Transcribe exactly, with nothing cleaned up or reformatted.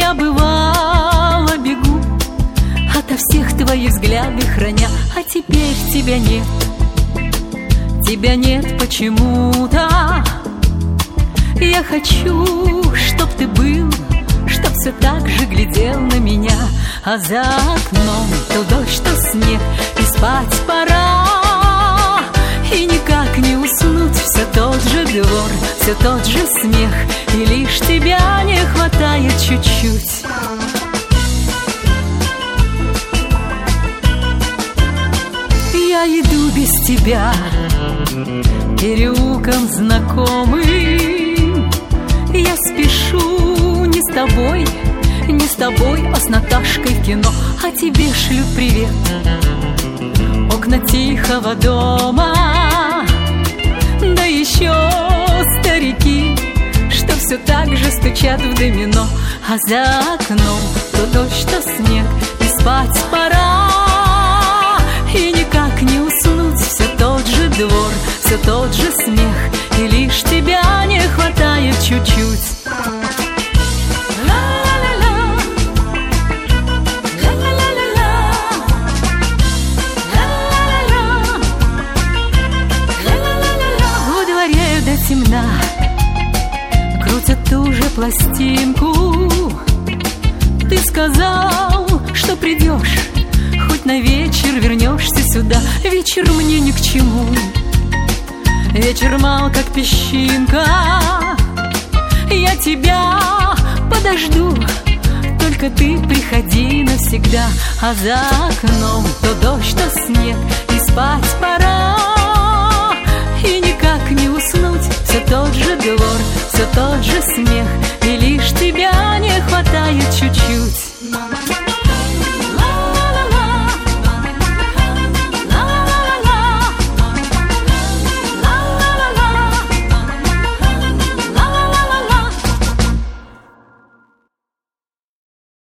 Я бывало бегу ото всех твоих взгляды храня, а теперь тебя нет. Тебя нет почему-то. Я хочу, чтоб ты был, чтоб все так же глядел на меня. А за окном то дождь, то снег, и спать пора. И никак не уснуть, все тот же двор, все тот же смех, и лишь тебя не хватает чуть-чуть. Я иду без тебя переулком знакомым. Я спешу не с тобой, не с тобой, а с Наташкой в кино. А тебе шлю привет окна тихого дома. Да еще старики, что все так же стучат в домино. А за окном то дождь, то снег, и спать пора. И никак не уснуть, все тот же двор, все тот же смех, и лишь тебя не хватает чуть-чуть. Во дворе до темна крутят ту же пластинку. Ты сказал, что придешь, хоть на вечер вернешься сюда. Вечер мне ни к чему, вечер мал, как песчинка. Я тебя подожду, только ты приходи навсегда. А за окном то дождь, то снег, и спать пора. И никак не уснуть, все тот же двор, все тот же смех,